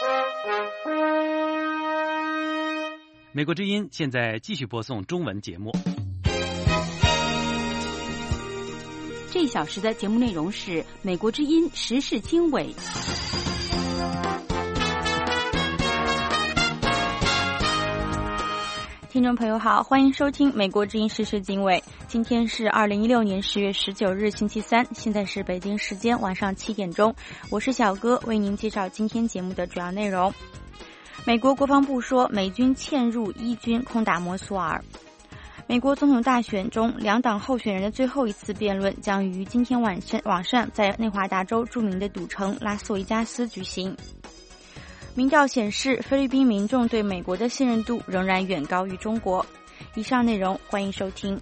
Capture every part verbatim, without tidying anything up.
美国之音现在继续播送中文节目。 这一小时的节目内容是美国之音时事经纬。听众朋友好，欢迎收听美国之音时事经纬。今天是二零一六年十月十九日星期三，现在是北京时间晚上七点钟，我是小哥，为您介绍今天节目的主要内容。美国国防部说，美军嵌入伊军空打摩苏尔。美国总统大选中，两党候选人的最后一次辩论将于今天晚上晚上在内华达州著名的赌城拉斯维加斯举行。民调显示，菲律宾民众对美国的信任度仍然远高于中国。以上内容欢迎收听。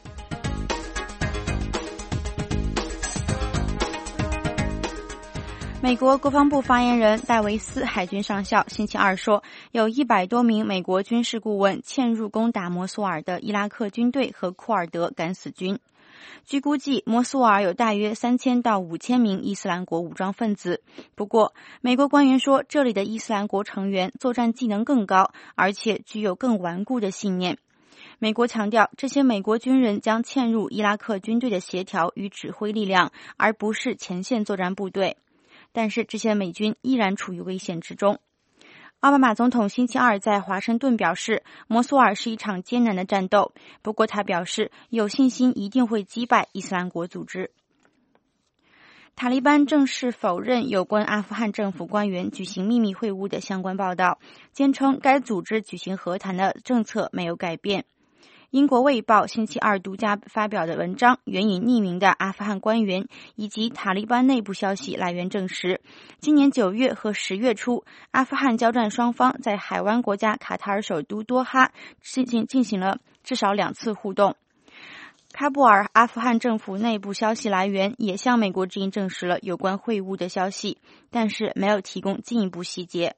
美国国防部发言人戴维斯海军上校星期二说，有一百多名美国军事顾问嵌入攻打摩苏尔的伊拉克军队和库尔德敢死军。据估计，摩苏尔有大约三千到五千名伊斯兰国武装分子。不过，美国官员说，这里的伊斯兰国成员作战技能更高，而且具有更顽固的信念。美国强调，这些美国军人将嵌入伊拉克军队的协调与指挥力量，而不是前线作战部队。但是这些美军依然处于危险之中。奥巴马总统星期二在华盛顿表示，摩苏尔是一场艰难的战斗，不过他表示有信心一定会击败伊斯兰国组织。塔利班正式否认有关阿富汗政府官员举行秘密会晤的相关报道，坚称该组织举行和谈的政策没有改变。英国卫报星期二独家发表的文章援引匿名的阿富汗官员以及塔利班内部消息来源证实，今年九月和十月初，阿富汗交战双方在海湾国家卡塔尔首都多哈进行进行了至少两次互动。喀布尔阿富汗政府内部消息来源也向美国之音证实了有关会晤的消息，但是没有提供进一步细节。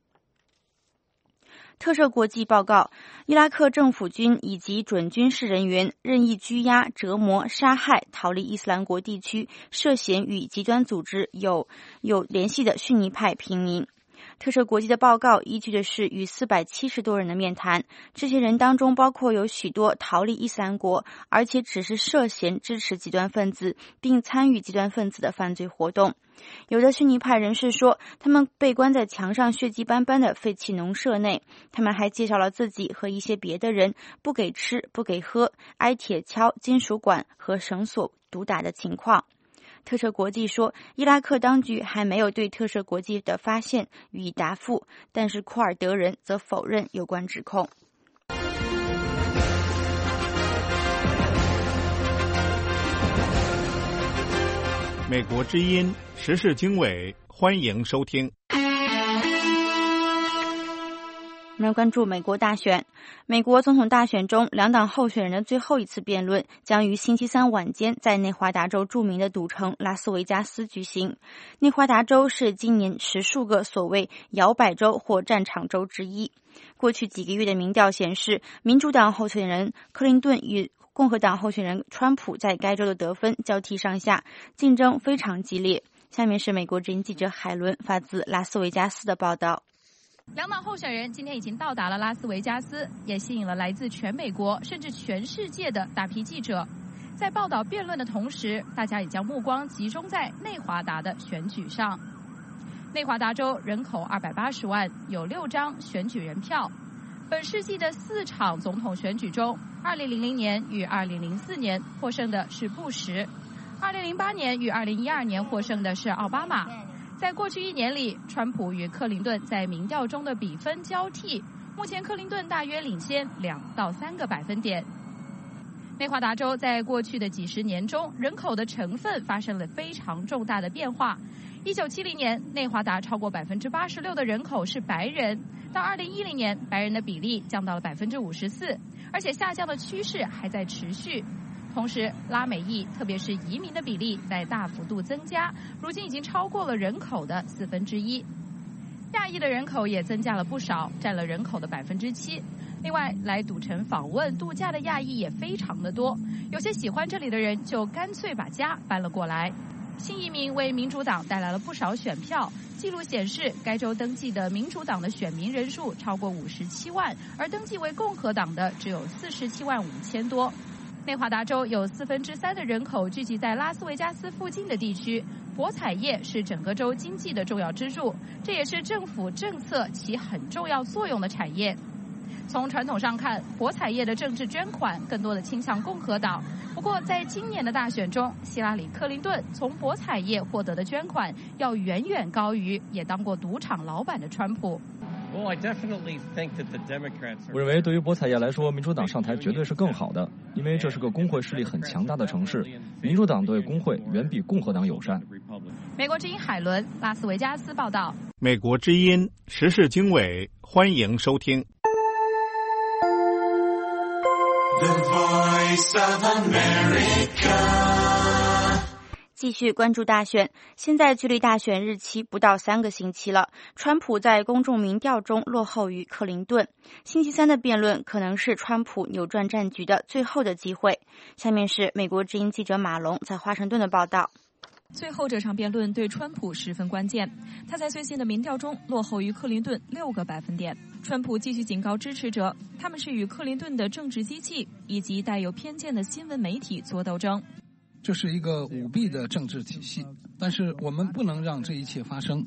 特赦国际报告，伊拉克政府军以及准军事人员任意拘押、折磨、杀害逃离伊斯兰国地区涉嫌与极端组织有有联系的逊尼派平民。特赦国际的报告依据的是与四百七十多人的面谈，这些人当中包括有许多逃离伊斯兰国，而且只是涉嫌支持极端分子并参与极端分子的犯罪活动。有的逊尼派人士说，他们被关在墙上血迹斑斑的废弃农舍内。他们还介绍了自己和一些别的人不给吃、不给喝、挨铁锹、金属管和绳索毒打的情况。特赦国际说，伊拉克当局还没有对特赦国际的发现予以答复，但是库尔德人则否认有关指控。 美国之音时事经纬，欢迎收听。 我们关注美国大选。美国总统大选中，两党候选人的最后一次辩论将于星期三晚间在内华达州著名的赌城拉斯维加斯举行。内华达州是今年十数个所谓摇摆州或战场州之一。过去几个月的民调显示，民主党候选人克林顿与共和党候选人川普在该州的得分交替上下，竞争非常激烈。下面是美国之音记者海伦发自拉斯维加斯的报道。 两党候选人今天已经到达了拉斯维加斯，也吸引了来自全美国甚至全世界的大批记者。在报道辩论的同时，大家也将目光集中在内华达的选举上。内华达州人口二百八十万，有六张选举人票。本世纪的四场总统选举中，二零零零年与二零零四年获胜的是布什，二零零八年与二零一二年获胜的是奥巴马。在过去一年里，川普与克林顿在民调中的比分交替，目前克林顿大约领先两到三个百分点。内华达州在过去的几十年中，人口的成分发生了非常重大的变化。一九七零年，内华达超过百分之八十六的人口是白人，到二零一零年，白人的比例降到了百分之五十四，而且下降的趋势还在持续。同时，拉美裔，特别是移民的比例在大幅度增加，如今已经超过了人口的四分之一。亚裔的人口也增加了不少，占了人口的百分之七。另外，来赌城访问度假的亚裔也非常的多，有些喜欢这里的人就干脆把家搬了过来。新移民为民主党带来了不少选票， 记录显示，该州登记的民主党的选民人数超过五十七万，而登记为共和党的只有四十七万五千多。内华达州有四分之三的人口聚集在拉斯维加斯附近的地区，博彩业是整个州经济的重要支柱，这也是政府政策起很重要作用的产业。从传统上看，博彩业的政治捐款更多的倾向共和党。不过，在今年的大选中，希拉里·克林顿从博彩业获得的捐款要远远高于也当过赌场老板的川普。 我认为对于博彩业来说，民主党上台绝对是更好的，因为这是个工会势力很强大的城市，民主党对工会远比共和党友善。 美国之音海伦，拉斯维加斯报道。 美国之音时事经纬，欢迎收听。 The Voice of America。 继续关注大选，现在距离大选日期不到三个星期了。川普在公众民调中落后于克林顿，星期三的辩论可能是川普扭转战局的最后的机会。下面是美国之音记者马龙在华盛顿的报道。 最后这场辩论对川普十分关键，他在最新的民调中落后于克林顿六个百分点。川普继续警告支持者，他们是与克林顿的政治机器以及带有偏见的新闻媒体作斗争。 这是一个舞弊的政治体系，但是我们不能让这一切发生。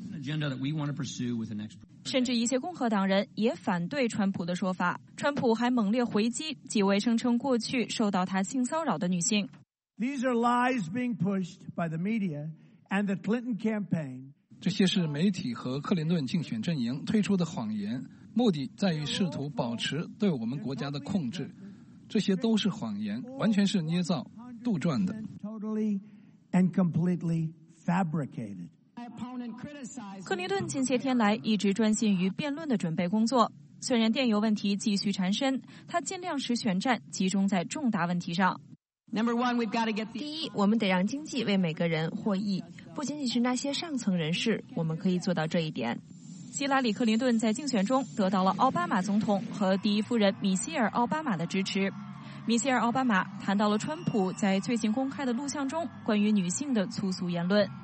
甚至一些共和党人也反对川普的说法。川普还猛烈回击几位声称过去受到他性骚扰的女性。 These are lies being pushed by the media and the Clinton campaign. 这些是媒体和克林顿竞选阵营推出的谎言，目的在于试图保持对我们国家的控制。这些都是谎言，完全是捏造、杜撰的。 Totally and completely fabricated. 克林顿近些天来一直专心于辩论的准备工作，虽然电邮问题继续缠身，他尽量使选战集中在重大问题上。 第一，我们得让经济为每个人获益，不仅仅是那些上层人士，我们可以做到这一点。 希拉里·克林顿在竞选中得到了奥巴马总统和第一夫人米歇尔·奥巴马的支持。米歇尔·奥巴马谈到了川普在最近公开的录像中关于女性的粗俗言论。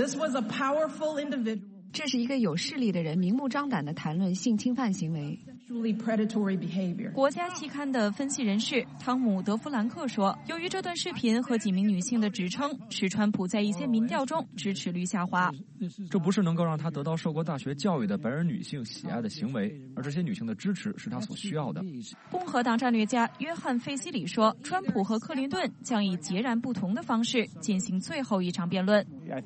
这是一个有势力的人明目张胆地谈论性侵犯行为。 国家期刊的分析人士汤姆·德弗兰克说，由于这段视频和几名女性的指称，使川普在一些民调中支持率下滑。 这不是能够让他得到受过大学教育的白人女性喜爱的行为，而这些女性的支持是他所需要的。 共和党战略家约翰·费希里说，川普和克林顿将以截然不同的方式进行最后一场辩论。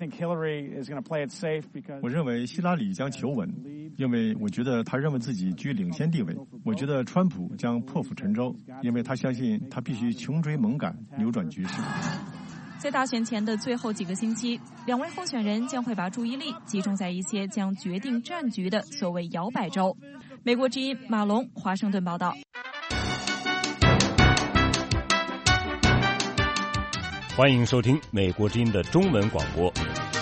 我认为希拉里将求稳，因为我觉得他认为自己居领先地位。我觉得川普将破釜沉舟，因为他相信他必须穷追猛赶，扭转局势。 在大选前的最后几个星期，两位候选人将会把注意力集中在一些将决定战局的所谓摇摆州。美国之音马龙，华盛顿报道。 欢迎收听美国之音的中文广播。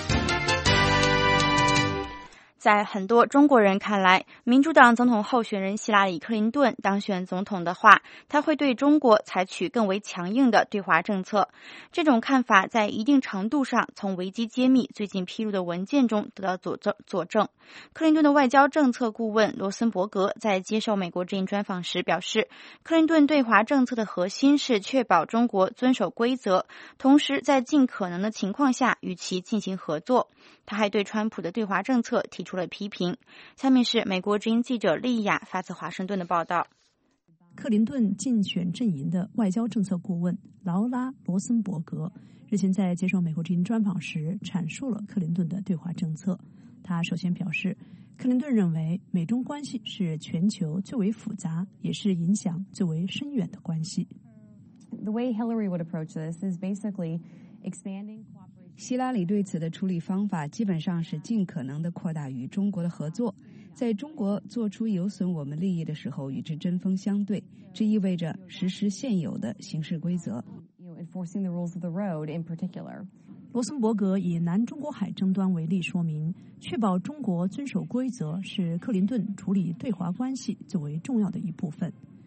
在很多中国人看来，民主党总统候选人希拉里·克林顿当选总统的话，他会对中国采取更为强硬的对华政策。这种看法在一定程度上从维基揭秘最近披露的文件中得到佐证。佐证。克林顿的外交政策顾问罗森伯格在接受美国之音专访时表示，克林顿对华政策的核心是确保中国遵守规则，同时在尽可能的情况下与其进行合作。他还对川普的对华政策提出了批评。下面是美国之音记者莉亚发自华盛顿的报道。 克林顿竞选阵营的外交政策顾问劳拉·罗森伯格日前在接受美国之音专访时阐述了克林顿的对华政策。他首先表示，克林顿认为美中关系是全球最为复杂，也是影响最为深远的关系。 The way Hillary would approach this is basically expanding cooperation. 希拉里对此的处理方法基本上是尽可能的扩大与中国的合作，在中国做出有损我们利益的时候与之针锋相对，这意味着实施现有的行事规则。 Enforcing the rules of the road in particular. 罗森伯格以南中国海争端为例说明，确保中国遵守规则是克林顿处理对华关系最为重要的一部分。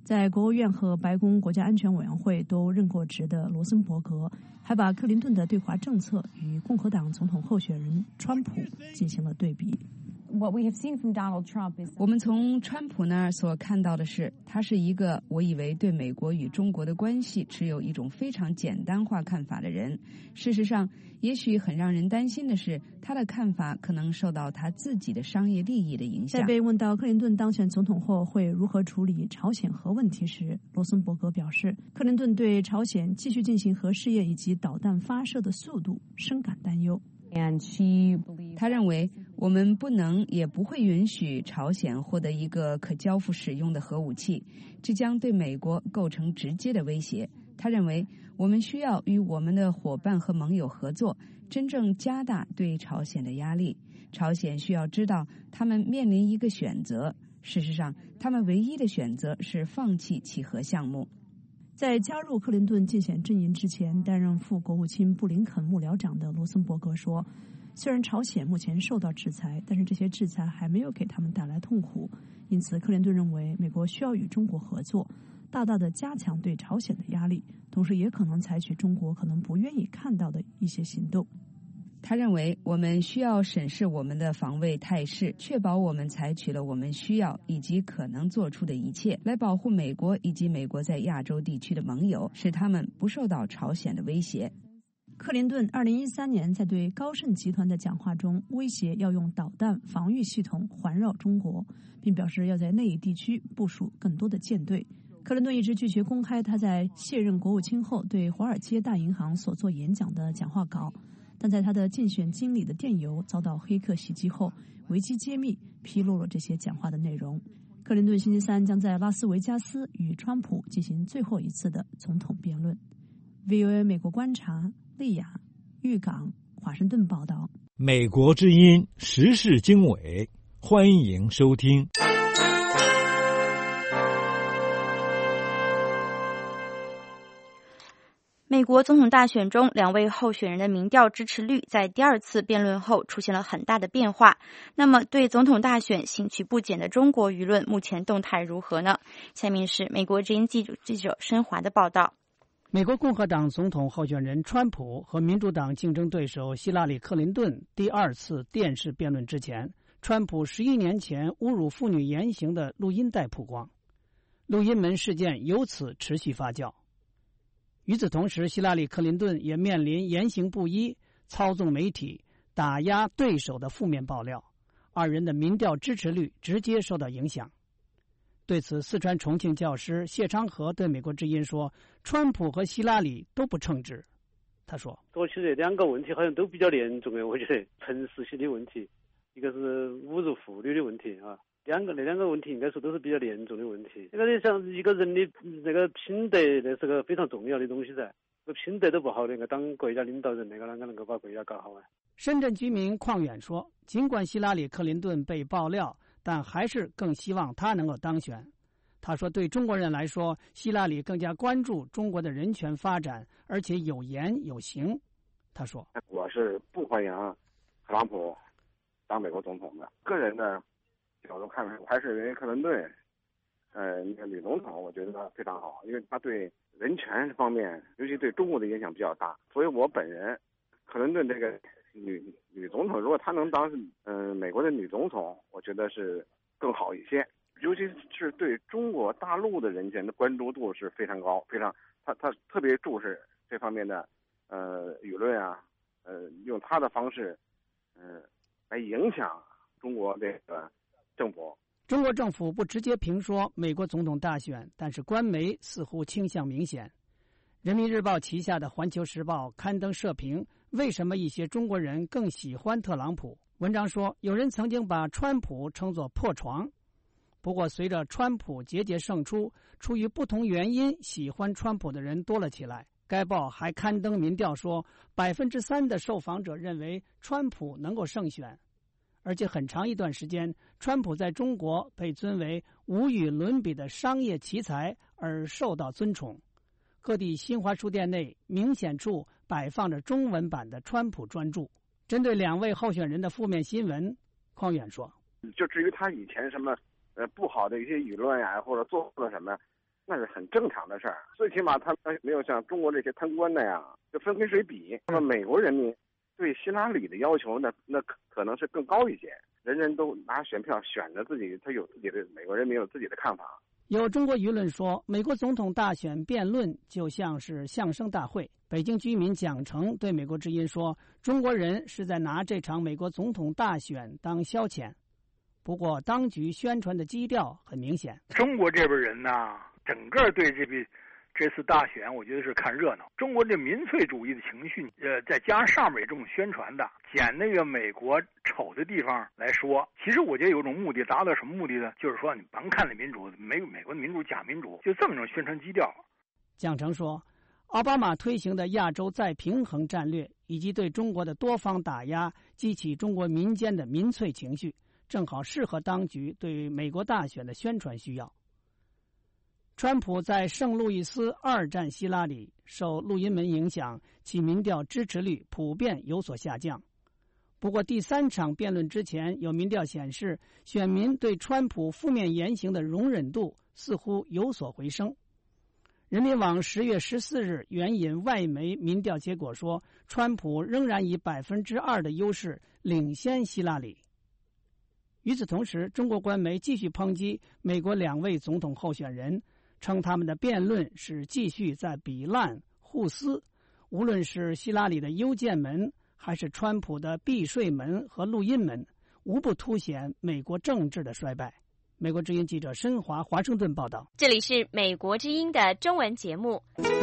在国务院和白宫国家安全委员会都任过职的罗森伯格，还把克林顿的对华政策与共和党总统候选人川普进行了对比。 What we have seen from Donald Trump is 我们从川普那儿所看到的是，他是一个我以为对美国与中国的关系持有一种非常简单化看法的人。事实上，也许很让人担心的是，他的看法可能受到他自己的商业利益的影响。 在被问到克林顿当选总统后会如何处理朝鲜核问题时，罗森伯格表示，克林顿对朝鲜继续进行核试验以及导弹发射的速度深感担忧。 他认为我们不能也不会允许朝鲜获得一个可交付使用的核武器，这将对美国构成直接的威胁。他认为我们需要与我们的伙伴和盟友合作，真正加大对朝鲜的压力。朝鲜需要知道他们面临一个选择，事实上他们唯一的选择是放弃其核项目。 在加入克林顿竞选阵营之前，担任副国务卿布林肯幕僚长的罗森伯格说，虽然朝鲜目前受到制裁，但是这些制裁还没有给他们带来痛苦，因此克林顿认为美国需要与中国合作，大大的加强对朝鲜的压力，同时也可能采取中国可能不愿意看到的一些行动。 他认为我们需要审视我们的防卫态势，确保我们采取了我们需要以及可能做出的一切，来保护美国以及美国在亚洲地区的盟友，使他们不受到朝鲜的威胁。 克林顿二零一三年在对高盛集团的讲话中威胁要用导弹防御系统环绕中国，并表示要在内地地区部署更多的舰队。克林顿一直拒绝公开他在卸任国务卿后对华尔街大银行所做演讲的讲话稿，但在他的竞选经理的电邮遭到黑客袭击后，维基揭秘披露了这些讲话的内容。克林顿星期三将在拉斯维加斯与川普进行最后一次的总统辩论。V O A 美国观察，利雅、玉港、华盛顿报道。 美国之音时事经纬，欢迎收听。 美国总统大选中，两位候选人的民调支持率在第二次辩论后出现了很大的变化。那么，对总统大选兴趣不减的中国舆论目前动态如何呢？下面是美国之音记者记者申华的报道。 美国共和党总统候选人川普和民主党竞争对手希拉里·克林顿第二次电视辩论之前，川普十一年前侮辱妇女言行的录音带曝光，录音门事件由此持续发酵。与此同时，希拉里·克林顿也面临言行不一、操纵媒体、打压对手的负面爆料，二人的民调支持率直接受到影响。对此，四川重庆教师谢昌河对美国之音说，川普和希拉里都不称职。他说， 说起这两个问题好像都比较严重的，我觉得诚实性的问题，一个是侮辱妇女的问题啊，两个那两个问题应该说都是比较严重的问题。那个像一个人的那个品德，那是个非常重要的东西噻。这品德都不好的，那个当国家领导人，那个啷个能够把国家搞好啊？ 深圳居民邝远说，尽管希拉里·克林顿被爆料，但还是更希望他能够当选。他说，对中国人来说，希拉里更加关注中国的人权发展，而且有言有行。他说， 我是不欢迎特朗普当美国总统的。个人的角度看看，我还是认为克林顿呃那个女总统我觉得非常好，因为她对人权方面，尤其对中国的影响比较大。所以我本人克林顿这个女女总统，如果她能当嗯、呃、美国的女总统，我觉得是更好一些。尤其是对中国大陆的人权的关注度是非常高，非常他他特别重视这方面的呃舆论啊，呃用他的方式嗯、呃、来影响中国这个政府。 中国政府不直接评说美国总统大选，但是官媒似乎倾向明显。人民日报旗下的环球时报刊登社评，为什么一些中国人更喜欢特朗普？文章说，有人曾经把川普称作破床。不过，随着川普节节胜出，出于不同原因喜欢川普的人多了起来。该报还刊登民调说，百分之三的受访者认为川普能够胜选，而且很长一段时间，川普在中国被尊为无与伦比的商业奇才而受到尊崇。各地新华书店内明显处摆放着中文版的川普专著。针对两位候选人的负面新闻，匡远说， 就至于他以前什么呃不好的一些舆论呀、啊，或者做了什么， 那是很正常的事儿。最起码他们没有像中国这些贪官那样就分黑水比。那么美国人民对希拉里的要求呢，那可能是更高一些。人人都拿选票选择自己，他有自己的美国人民有自己的看法。 有中国舆论说，美国总统大选辩论就像是相声大会。北京居民蒋成对美国之音说，中国人是在拿这场美国总统大选当消遣。不过，当局宣传的基调很明显。 中国这边人呢，整个对这笔这次大选，我觉得是看热闹。中国这民粹主义的情绪，呃，再加上上面也这么宣传的，捡那个美国丑的地方来说，其实我觉得有种目的，达到什么目的呢？就是说，你甭看那民主，美美国的民主假民主，就这么种宣传基调。 蒋成说，奥巴马推行的亚洲再平衡战略，以及对中国的多方打压，激起中国民间的民粹情绪，正好适合当局对美国大选的宣传需要。川普在圣路易斯二战希拉里，受录音门影响，其民调支持率普遍有所下降。不过第三场辩论之前，有民调显示，选民对川普负面言行的容忍度似乎有所回升。人民网十月十四日援引外媒民调结果说，川普仍然以百分之二的优势领先希拉里。与此同时，中国官媒继续抨击美国两位总统候选人，称他们的辩论是继续在比烂互撕，无论是希拉里的邮件门，还是川普的避税门和录音门，无不凸显美国政治的衰败。美国之音记者申华华盛顿报道。 这里是美国之音的中文节目。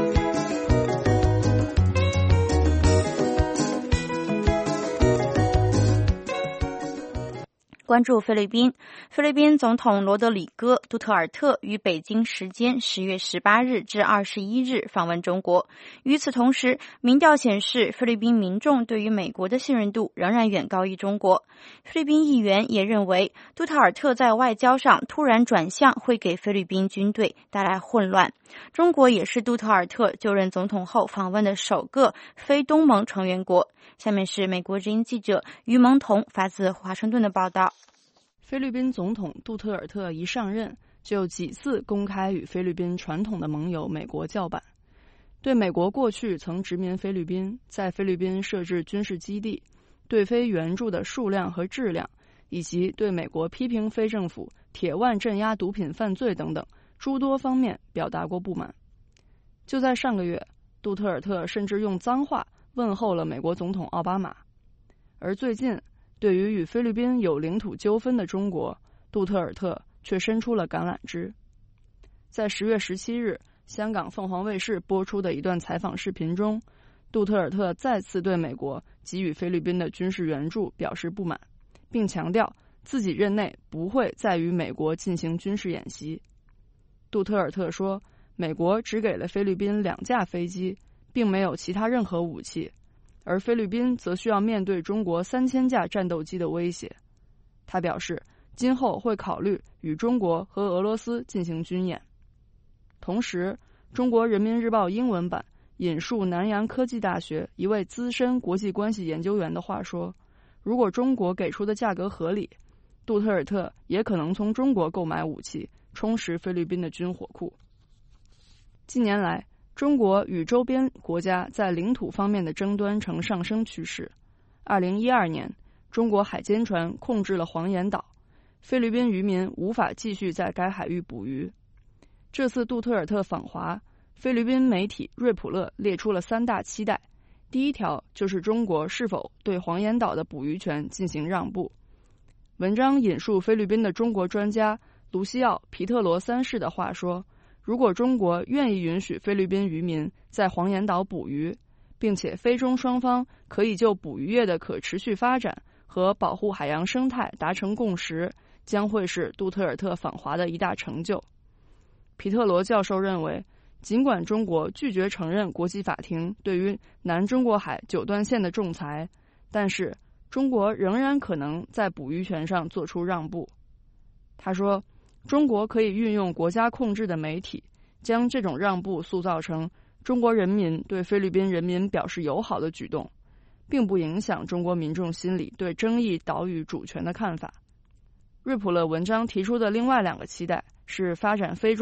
关注菲律宾，菲律宾总统罗德里戈·杜特尔特于北京时间十月十八日至二十一日访问中国。与此同时，民调显示菲律宾民众对于美国的信任度仍然远高于中国。菲律宾议员也认为，杜特尔特在外交上突然转向会给菲律宾军队带来混乱。中国也是杜特尔特就任总统后访问的首个非东盟成员国。下面是美国之音记者于蒙彤发自华盛顿的报道。 菲律宾总统杜特尔特一上任就几次公开与菲律宾传统的盟友美国叫板，对美国过去曾殖民菲律宾，在菲律宾设置军事基地，对菲援助的数量和质量，以及对美国批评非政府铁腕镇压毒品犯罪等等诸多方面表达过不满。就在上个月，杜特尔特甚至用脏话问候了美国总统奥巴马。而最近，对于与菲律宾有领土纠纷的中国，杜特尔特却伸出了橄榄枝。在十月十七日，香港凤凰卫视播出的一段采访视频中，杜特尔特再次对美国给予菲律宾的军事援助表示不满，并强调自己任内不会再与美国进行军事演习。杜特尔特说，美国只给了菲律宾两架飞机，并没有其他任何武器，而菲律宾则需要面对中国三千架战斗机的威胁。他表示，今后会考虑与中国和俄罗斯进行军演。同时，中国人民日报英文版引述南洋科技大学一位资深国际关系研究员的话说，如果中国给出的价格合理，杜特尔特也可能从中国购买武器，充实菲律宾的军火库。近年来，中国与周边国家在领土方面的争端呈上升趋势。二零一二年，中国海监船控制了黄岩岛，菲律宾渔民无法继续在该海域捕鱼。这次杜特尔特访华，菲律宾媒体瑞普勒列出了三大期待。第一条就是中国是否对黄岩岛的捕鱼权进行让步。文章引述菲律宾的中国专家卢西奥·皮特罗三世的话说，如果中国愿意允许菲律宾渔民在黄岩岛捕鱼，并且菲中双方可以就捕鱼业的可持续发展和保护海洋生态达成共识，将会是杜特尔特访华的一大成就。皮特罗教授认为，尽管中国拒绝承认国际法庭对于南中国海九段线的仲裁，但是中国仍然可能在捕鱼权上做出让步。他说，中国可以运用国家控制的媒体，将这种让步塑造成中国人民对菲律宾人民表示友好的举动，并不影响中国民众心里对争议岛屿主权的看法。瑞普勒文章提出的另外两个期待是发展菲中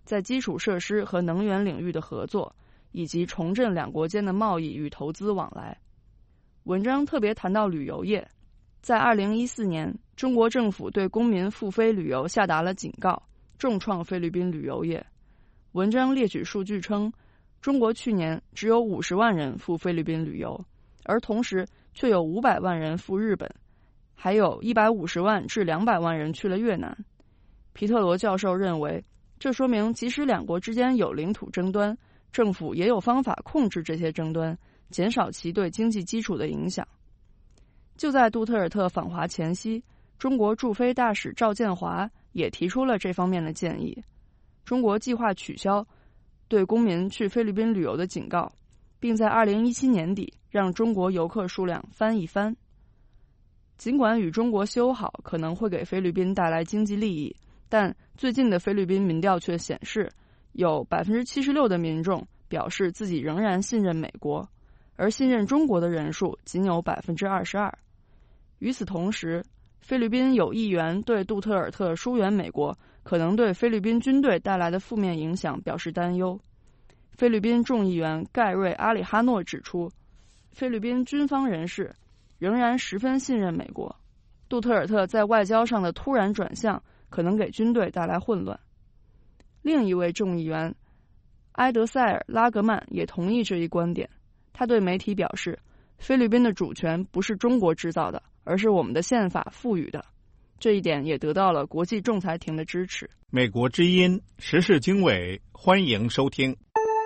在基础设施和能源领域的合作，以及重振两国间的贸易与投资往来。文章特别谈到旅游业，在二零一四年，中国政府对公民赴菲旅游下达了警告，重创菲律宾旅游业。文章列举数据称，中国去年只有五十万人赴菲律宾旅游，而同时却有五百万人赴日本，还有一百五十万至两百万人去了越南。皮特罗教授认为，这说明即使两国之间有领土争端，政府也有方法控制这些争端，减少其对经济基础的影响。就在杜特尔特访华前夕，中国驻菲大使赵建华也提出了这方面的建议。中国计划取消对公民去菲律宾旅游的警告，并在二零一七年底让中国游客数量翻一番。尽管与中国修好可能会给菲律宾带来经济利益，但最近的菲律宾民调却显示，有 百分之七十六 的民众表示自己仍然信任美国，而信任中国的人数仅有 百分之二十二。与此同时，菲律宾有议员对杜特尔特疏远美国可能对菲律宾军队带来的负面影响表示担忧。菲律宾众议员盖瑞·阿里哈诺指出，菲律宾军方人士仍然十分信任美国，杜特尔特在外交上的突然转向可能给军队带来混乱。另一位众议员埃德塞尔·拉格曼也同意这一观点，他对媒体表示，菲律宾的主权不是中国制造的，而是我们的宪法赋予的。这一点也得到了国际仲裁庭的支持。 美国之音时事经纬，欢迎收听。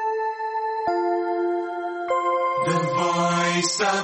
The Voice of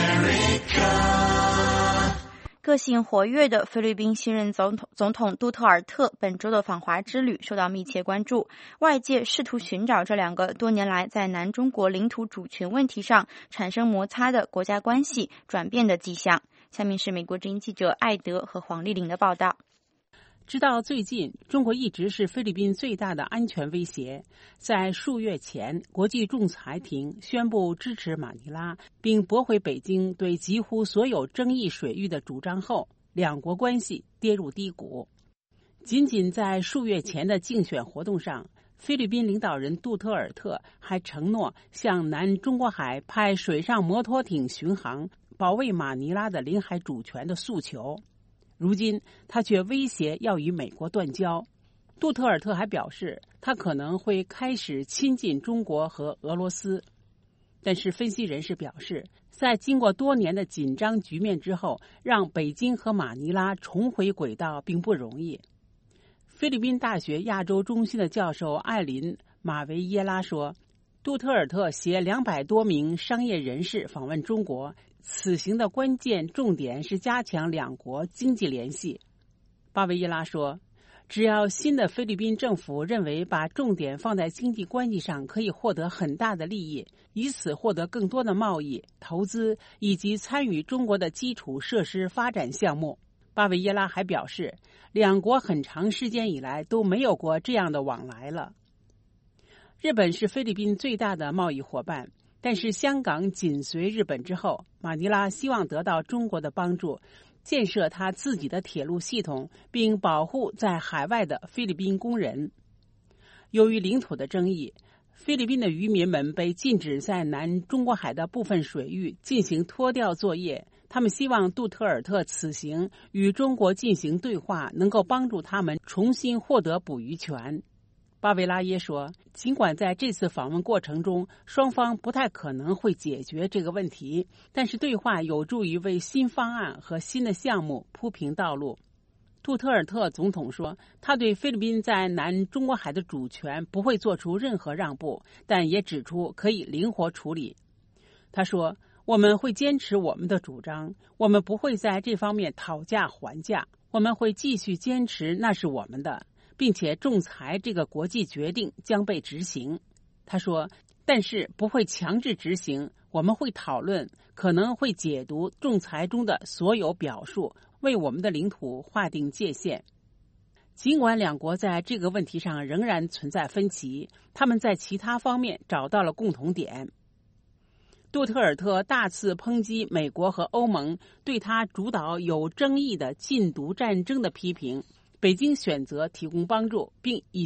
America。 个性活跃的菲律宾新任总统总统杜特尔特本周的访华之旅受到密切关注，外界试图寻找这两个多年来在南中国领土主权问题上产生摩擦的国家关系转变的迹象。下面是美国之音记者艾德和黄丽玲的报道。 直到最近，中国一直是菲律宾最大的安全威胁。在数月前，国际仲裁庭宣布支持马尼拉，并驳回北京对几乎所有争议水域的主张后，两国关系跌入低谷。仅仅在数月前的竞选活动上，菲律宾领导人杜特尔特还承诺向南中国海派水上摩托艇巡航，保卫马尼拉的领海主权的诉求。如今他却威胁要与美国断交。杜特尔特还表示，他可能会开始亲近中国和俄罗斯。但是分析人士表示，在经过多年的紧张局面之后，让北京和马尼拉重回轨道并不容易。菲律宾大学亚洲中心的教授艾琳·马维耶拉说，杜特尔特携两百多名商业人士访问中国，此行的关键重点是加强两国经济联系。巴维耶拉说，只要新的菲律宾政府认为把重点放在经济关系上可以获得很大的利益，以此获得更多的贸易、投资以及参与中国的基础设施发展项目。巴维耶拉还表示，两国很长时间以来都没有过这样的往来了。日本是菲律宾最大的贸易伙伴，但是香港紧随日本之后，马尼拉希望得到中国的帮助，建设他自己的铁路系统，并保护在海外的菲律宾工人。由于领土的争议，菲律宾的渔民们被禁止在南中国海的部分水域进行拖钓作业。他们希望杜特尔特此行与中国进行对话，能够帮助他们重新获得捕鱼权。巴维拉耶说，尽管在这次访问过程中双方不太可能会解决这个问题，但是对话有助于为新方案和新的项目铺平道路。杜特尔特总统说，他对菲律宾在南中国海的主权不会做出任何让步，但也指出可以灵活处理。他说，我们会坚持我们的主张，我们不会在这方面讨价还价，我们会继续坚持那是我们的，并且仲裁这个国际决定将被执行。他说，但是不会强制执行，我们会讨论，可能会解读仲裁中的所有表述，为我们的领土划定界限。尽管两国在这个问题上仍然存在分歧，他们在其他方面找到了共同点。杜特尔特大肆抨击美国和欧盟对他主导有争议的禁毒战争的批评，北京选择提供帮助，并已经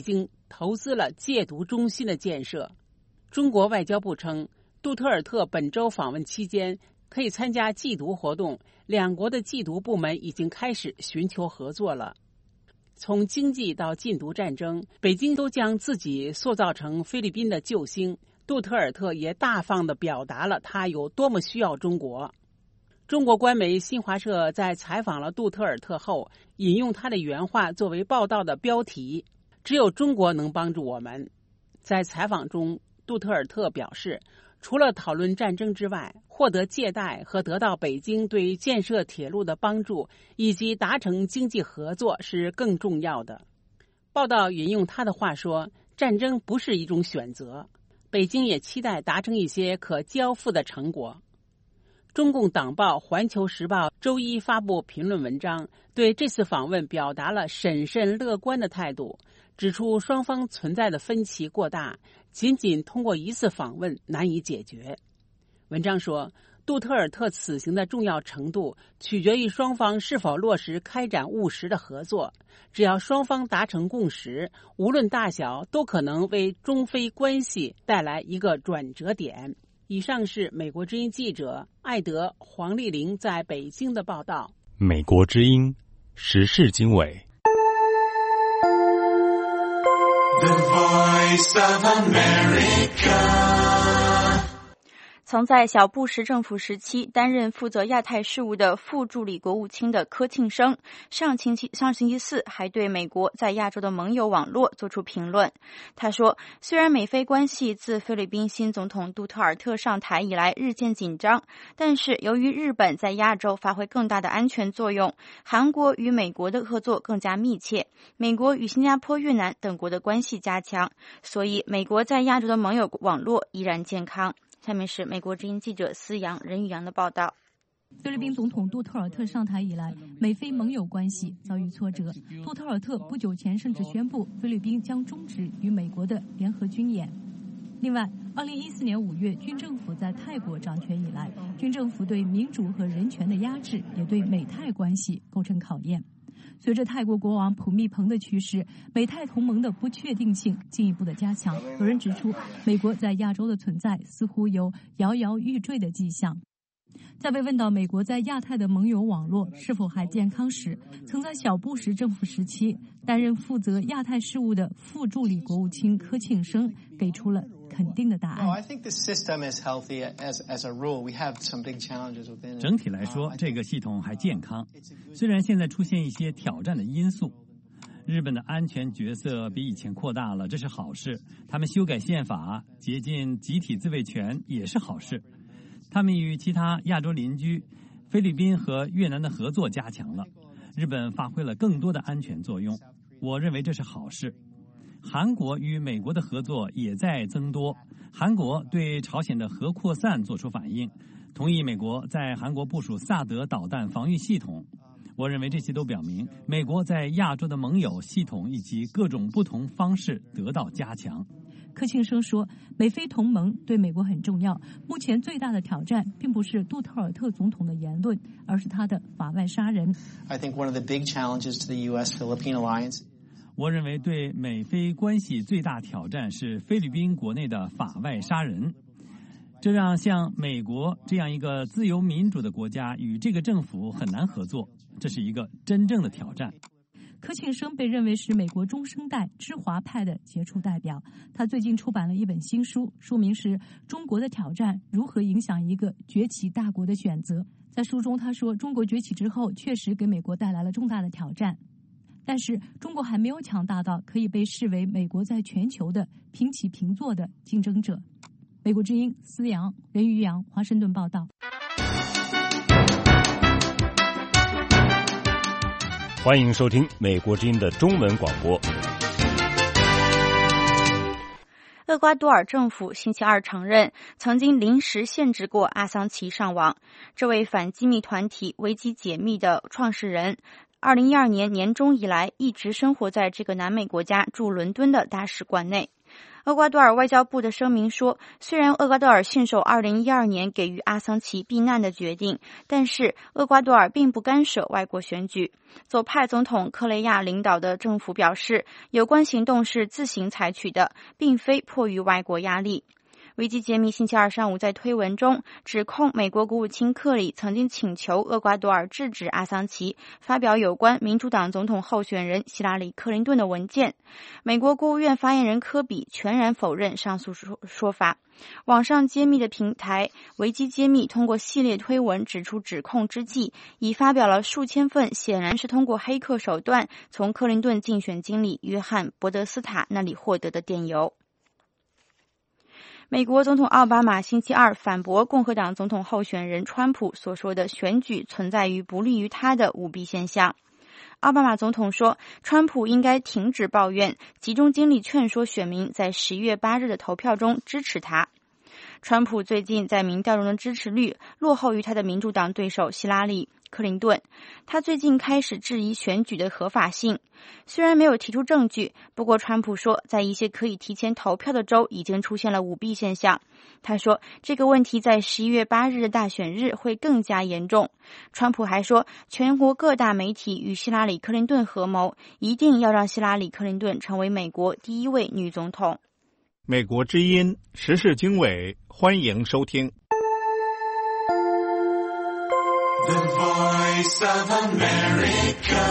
投资了戒毒中心的建设。中国外交部称，杜特尔特本周访问期间可以参加缉毒活动，两国的缉毒部门已经开始寻求合作了。从经济到禁毒战争，北京都将自己塑造成菲律宾的救星。杜特尔特也大方地表达了他有多么需要中国。中国官媒新华社在采访了杜特尔特后，引用他的原话作为报道的标题：只有中国能帮助我们。在采访中，杜特尔特表示，除了讨论战争之外，获得借贷和得到北京对建设铁路的帮助，以及达成经济合作是更重要的。报道引用他的话说，战争不是一种选择，北京也期待达成一些可交付的成果。中共党报《环球时报》周一发布评论文章，对这次访问表达了审慎乐观的态度，指出双方存在的分歧过大，仅仅通过一次访问难以解决。文章说，杜特尔特此行的重要程度取决于双方是否落实开展务实的合作，只要双方达成共识，无论大小，都可能为中非关系带来一个转折点。以上是美国之音记者艾德·黄丽玲在北京的报道。 美国之音时事经纬。 The Voice of America。 曾在小布什政府时期担任负责亚太事务的副助理国务卿的柯庆生，上星期上星期四还对美国在亚洲的盟友网络做出评论。他说，虽然美菲关系自菲律宾新总统杜特尔特上台以来日渐紧张，但是由于日本在亚洲发挥更大的安全作用，韩国与美国的合作更加密切，美国与新加坡、越南等国的关系加强，所以美国在亚洲的盟友网络依然健康。下面是美国之音记者思阳任宇阳的报道。 菲律宾总统杜特尔特上台以来，美菲盟友关系遭遇挫折。杜特尔特不久前甚至宣布，菲律宾将终止与美国的联合军演。另外，二零一四年五月，军政府在泰国掌权以来，军政府对民主和人权的压制也对美泰关系构成考验。随着泰国国王普密蓬的去世，美泰同盟的不确定性进一步的加强。有人指出，美国在亚洲的存在似乎有摇摇欲坠的迹象。在被问到美国在亚太的盟友网络是否还健康时，曾在小布什政府时期担任负责亚太事务的副助理国务卿柯庆生给出了肯定的答案。 整体来说，这个系统还健康，虽然现在出现一些挑战的因素。日本的安全角色比以前扩大了，这是好事。他们修改宪法，接近集体自卫权也是好事。他们与其他亚洲邻居菲律宾和越南的合作加强了，日本发挥了更多的安全作用，我认为这是好事。韩国与美国的合作也在增多，韩国对朝鲜的核扩散做出反应，同意美国在韩国部署萨德导弹防御系统。我认为这些都表明美国在亚洲的盟友系统以及各种不同方式得到加强。 柯庆生说，美菲同盟对美国很重要，目前最大的挑战并不是杜特尔特总统的言论，而是他的法外杀人。 I think one of the big challenges to the U S Philippine alliance 我认为对美菲关系最大挑战是菲律宾国内的法外杀人，这让像美国这样一个自由民主的国家与这个政府很难合作，这是一个真正的挑战。 柯庆生被认为是美国中生代知华派的杰出代表，他最近出版了一本新书，书名是《中国的挑战：如何影响一个崛起大国的选择》。在书中他说，中国崛起之后确实给美国带来了重大的挑战，但是中国还没有强大到可以被视为美国在全球的平起平坐的竞争者。美国之音思阳任宇阳华盛顿报道。 欢迎收听美国之音的中文广播。 厄瓜多尔政府星期二承认，曾经临时限制过阿桑奇上网。这位反机密团体维基解密的创始人，二零一二年年中以来一直生活在这个南美国家驻伦敦的大使馆内。 厄瓜多尔外交部的声明说，虽然厄瓜多尔信守二零一二年给予阿桑奇避难的决定，但是厄瓜多尔并不干涉外国选举。左派总统克雷亚领导的政府表示，有关行动是自行采取的，并非迫于外国压力。维基解密星期二上午在推文中指控美国国务卿克里曾经请求厄瓜多尔制止阿桑奇发表有关民主党总统候选人希拉里·克林顿的文件。美国国务院发言人科比全然否认上述说说法。网上揭秘的平台维基揭秘通过系列推文指出指控之际，已发表了数千份显然是通过黑客手段从克林顿竞选经理约翰·伯德斯塔那里获得的电邮。美国总统奥巴马星期二反驳共和党总统候选人川普所说的选举存在于不利于他的舞弊现象。奥巴马总统说，川普应该停止抱怨，集中精力劝说选民在十一月八日的投票中支持他。川普最近在民调中的支持率落后于他的民主党对手希拉里·克林顿，他最近开始质疑选举的合法性。虽然没有提出证据，不过川普说，在一些可以提前投票的州已经出现了舞弊现象。他说，这个问题在十一月八日的大选日会更加严重。川普还说，全国各大媒体与希拉里·克林顿合谋，一定要让希拉里·克林顿成为美国第一位女总统。 美国之音时事经纬，欢迎收听。 The Voice of America。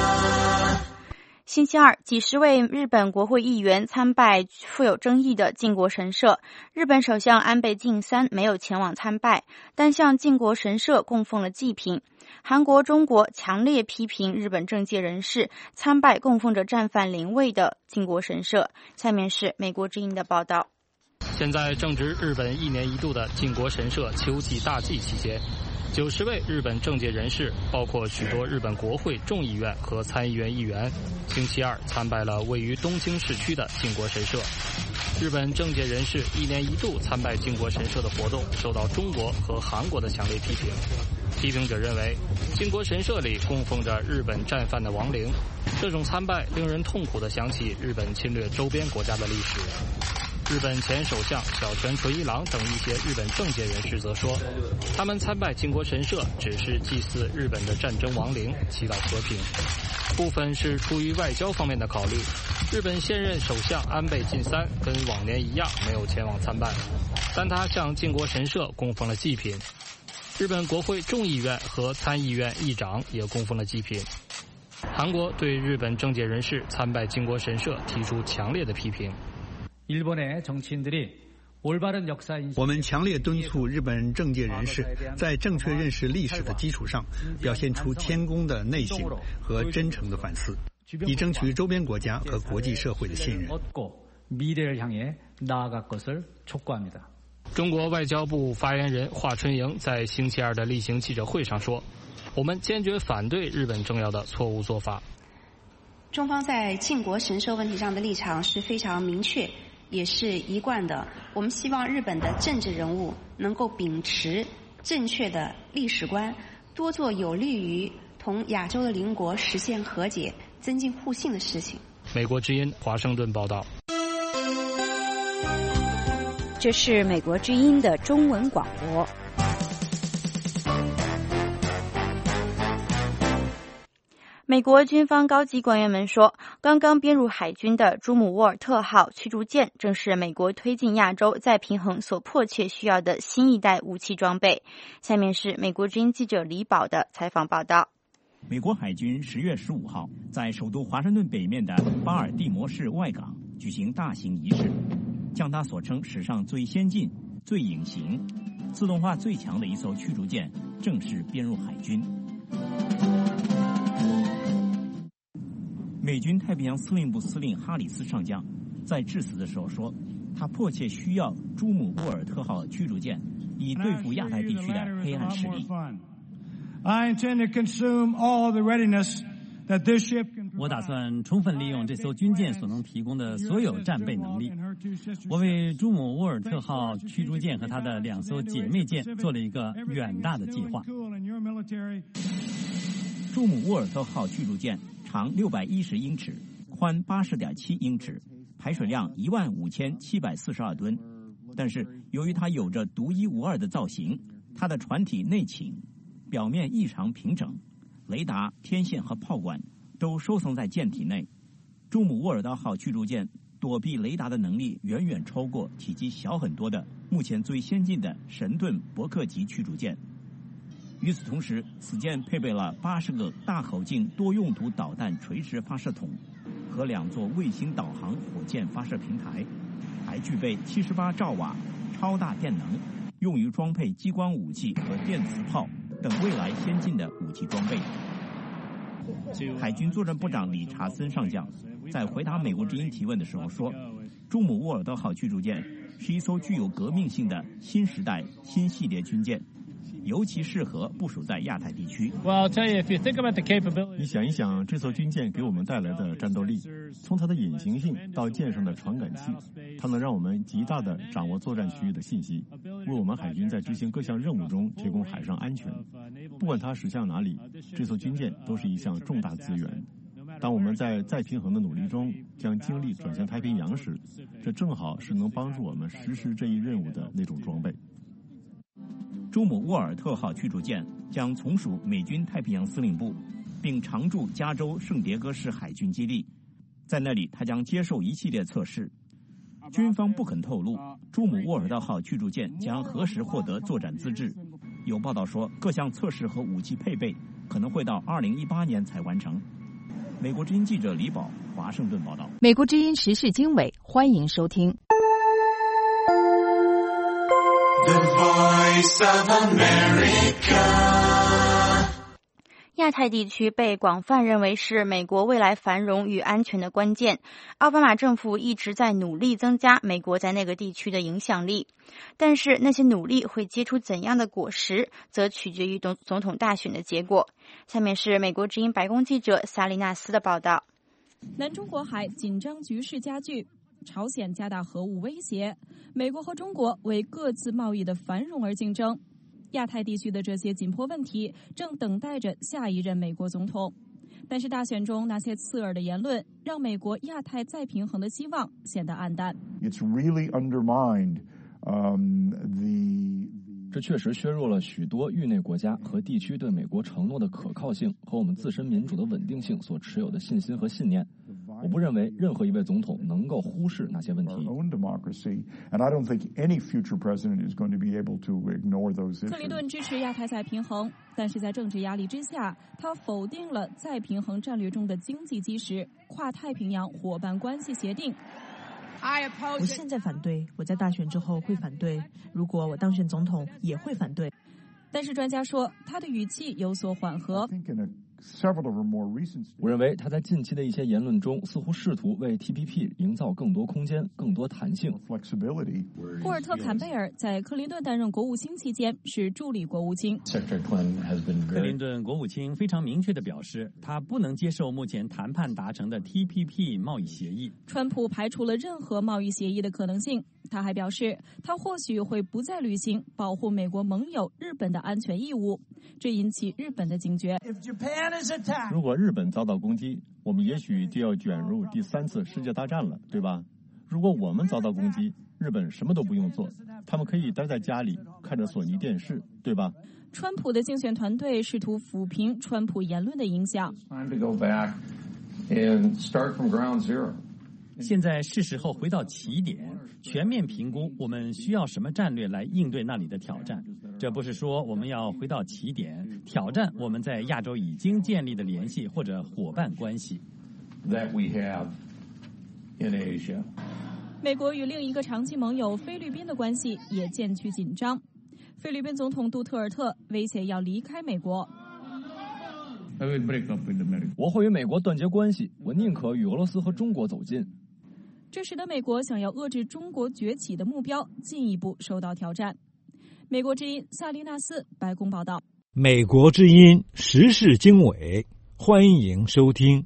星期二，几十位日本国会议员参拜富有争议的靖国神社。日本首相安倍晋三没有前往参拜，但向靖国神社供奉了祭品。韩国、中国强烈批评日本政界人士参拜供奉着战犯灵位的靖国神社。下面是美国之音的报道。 现在正值日本一年一度的靖国神社秋季大祭期间，九十位日本政界人士，包括许多日本国会众议院和参议院议员，星期二参拜了位于东京市区的靖国神社。日本政界人士一年一度参拜靖国神社的活动受到中国和韩国的强烈批评。批评者认为，靖国神社里供奉着日本战犯的亡灵，这种参拜令人痛苦地想起日本侵略周边国家的历史。日本前首相小泉纯一郎等一些日本政界人士则说，他们参拜靖国神社只是祭祀日本的战争亡灵，祈祷和平。部分是出于外交方面的考虑，日本现任首相安倍晋三跟往年一样没有前往参拜，但他向靖国神社供奉了祭品。日本国会众议院和参议院议长也供奉了祭品。韩国对日本政界人士参拜靖国神社提出强烈的批评。 我们强烈敦促日本政界人士在正确认识历史的基础上，表现出谦恭的内省和真诚的反思，以争取周边国家和国际社会的信任。 中国外交部发言人华春莹在星期二的例行记者会上说，我们坚决反对日本政要的错误做法。 中方在靖国神社问题上的立场是非常明确，也是一贯的。我们希望日本的政治人物能够秉持正确的历史观，多做有利于同亚洲的邻国实现和解、增进互信的事情。 美国之音华盛顿报道。 这是美国之音的中文广播。 美国军方高级官员们说，刚刚编入海军的朱姆沃尔特号驱逐舰正是美国推进亚洲再平衡所迫切需要的新一代武器装备。下面是美国之音记者李宝的采访报道。 美国海军十月十五号在首都华盛顿北面的巴尔的摩市外港举行大型仪式，将它所称史上最先进、最隐形、自动化最强的一艘驱逐舰正式编入海军。美军太平洋司令部司令哈里斯上将在致辞的时候说，他迫切需要朱姆沃尔特号驱逐舰，以对付亚太地区的黑暗势力。 我打算充分利用这艘军舰所能提供的所有战备能力。我为朱姆沃尔特号驱逐舰和它的两艘姐妹舰做了一个远大的计划。 朱姆沃尔特号驱逐舰长六百一十英尺，宽八十点七英尺， 排水量一万五千七百四十二吨。但是由于它有着独一无二的造型，它的船体内倾，表面异常平整，雷达、天线和炮管都收藏在舰体内。朱姆沃尔道号驱逐舰躲避雷达的能力远远超过体积小很多的目前最先进的神盾伯克级驱逐舰。与此同时，此舰配备了八十个大口径多用途导弹垂直发射筒和两座卫星导航火箭发射平台，还具备七十八兆瓦超大电能，用于装配激光武器和电磁炮等未来先进的武器装备。海军作战部长理查森上将在回答美国之音提问的时候说，朱姆沃尔道号驱逐舰是一艘具有革命性的新时代新系列军舰，尤其适合部署在亚太地区。 你想一想，这艘军舰给我们带来的战斗力，从它的隐形性到舰上的传感器，它能让我们极大地掌握作战区域的信息，为我们海军在执行各项任务中提供海上安全。不管它驶向哪里，这艘军舰都是一项重大资源。当我们在再平衡的努力中将精力转向太平洋时，这正好是能帮助我们实施这一任务的那种装备。 朱姆沃尔特号驱逐舰将从属美军太平洋司令部，并常驻加州圣迭戈市海军基地，在那里它将接受一系列测试。军方不肯透露朱姆沃尔特号驱逐舰将何时获得作战资质。有报道说，各项测试和武器配备可能会到二零一八年才完成。美国之音记者李宝华盛顿报道。 美国之音时事经纬，欢迎收听。 The Voice of America. 亚太地区被广泛认为是美国未来繁荣与安全的关键。奥巴马政府一直在努力增加美国在那个地区的影响力，但是那些努力会结出怎样的果实，则取决于总统大选的结果。下面是美国之音白宫记者萨利纳斯的报道。 南中国海紧张局势加剧，朝鲜加大核武威胁，美国和中国为各自贸易的繁荣而竞争。亚太地区的这些紧迫问题正等待着下一任美国总统，但是大选中那些刺耳的言论让美国亚太再平衡的希望显得黯淡。 It's really undermined, um, the 这确实削弱了许多域内国家和地区对美国承诺的可靠性和我们自身民主的稳定性所持有的信心和信念。我不认为任何一位总统能够忽视那些问题。 克林顿支持亚太再平衡，但是在政治压力之下，他否定了再平衡战略中的经济基石——跨太平洋伙伴关系协定。 我现在反对，我在大选之后会反对，如果我当选总统也会反对。 但是专家说，他的语气有所缓和。 我认为他在近期的一些言论中似乎试图为 T P P 营造更多空间、更多弹性。 库尔特·坎贝尔在克林顿担任国务卿期间是助理国务卿。 克林顿国务卿非常明确地表示，他不能接受目前谈判达成的 T P P 贸易协议。 川普排除了任何贸易协议的可能性。他还表示，他或许会不再履行保护美国盟友日本的安全义务，这引起日本的警觉。 如果日本遭到攻击，我们也许就要卷入第三次世界大战了，对吧？如果我们遭到攻击，日本什么都不用做，他们可以待在家里看着索尼电视，对吧？ 川普的竞选团队试图抚平川普言论的影响。 现在是时候回到起点，全面评估我们需要什么战略来应对那里的挑战。这不是说我们要回到起点，挑战我们在亚洲已经建立的联系或者伙伴关系。 That we have in Asia. 美国与另一个长期盟友菲律宾的关系也渐趋紧张。菲律宾总统杜特尔特威胁要离开美国。 我会与美国断绝关系，我宁可与俄罗斯和中国走近。 这使得美国想要遏制中国崛起的目标进一步受到挑战。美国之音萨利纳斯白宫报道。 美国之音时事经纬，欢迎收听。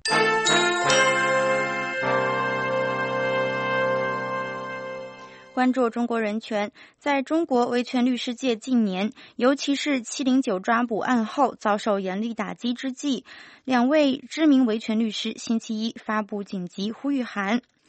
关注中国人权，在中国维权律师界近年，尤其是七零九抓捕案后遭受严厉打击之际，两位知名维权律师星期一发布紧急呼吁函。